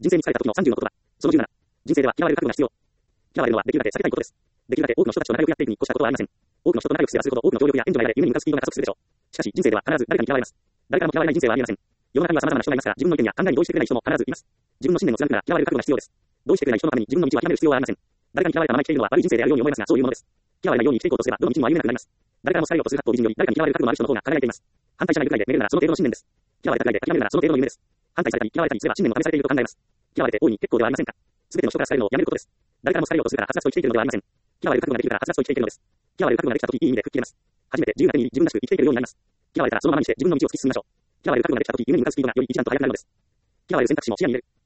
人生に疲れた時の30の言葉。その17。人生では嫌われる覚悟が必要。嫌われるのはできるだけ避けたいことです。できるだけ多くの人たちと仲良くやっていくに越したことはありません。多くの人と仲良くすればするほど多くの協力や援助が得られ、夢に向かうスピードが加速するでしょう。しかし、人生では必ず誰かに嫌われます。誰からも嫌われない人生はありません。世の中には様々な人がいますが、自分の意見や考えに同意してくれない人も必ずいます。自分の信念を貫くなら嫌われる覚悟が必要です。同意してくれない人のために自分の道は諦める必要はありません。誰かに嫌われたまま生きているのは悪い人生であるように思えますが、そういうものです。嫌われないように生きていこうとすれば、どの道も歩めなくなります。誰からも好かれようとする葛藤美人より、誰かに嫌われる覚悟のある人の方が輝いています。反対しないぐらいでめげるならその程度の信念です。嫌われたぐらいで諦めるならその程度の夢です。反対されたり嫌われたりすれば信念も試されていると考えます。嫌われて大いに結構ではありませんか。すべての人から好かれるのをやめることです。誰からも好かれようとするからはつらつと生きているのではありません。嫌われる覚悟ができるからはつらつと生きていけるのです。嫌われる覚悟ができたとき、いい意味で吹っ切れます。初めて自由な国に自分らしく生きていけるようになります。嫌われたらそのままにして自分の道を突き進みましょう。嫌われる覚悟ができたとき、夢に向かうスピードがより一段と速くなるのです。嫌われる選択肢も視野に入れる。